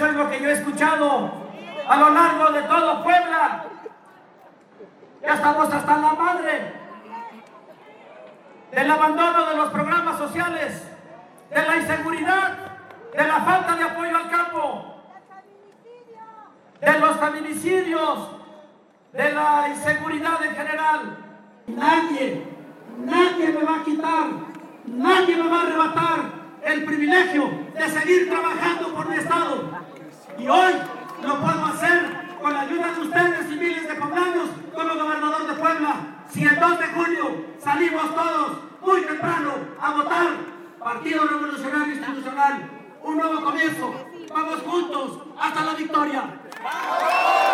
es lo que yo he escuchado a lo largo de todo Puebla. Ya estamos hasta la madre del abandono de los programas sociales, de la inseguridad, de la falta de apoyo al campo, de los feminicidios, de la inseguridad en general. Nadie me va a quitar, nadie me va a arrebatar el privilegio de seguir trabajando por mi estado. Y hoy lo puedo hacer con la ayuda de ustedes y miles de poblanos como gobernador de Puebla. Si el 2 de junio salimos todos muy temprano a votar, Partido Revolucionario Institucional, un nuevo comienzo. Vamos juntos hasta la victoria.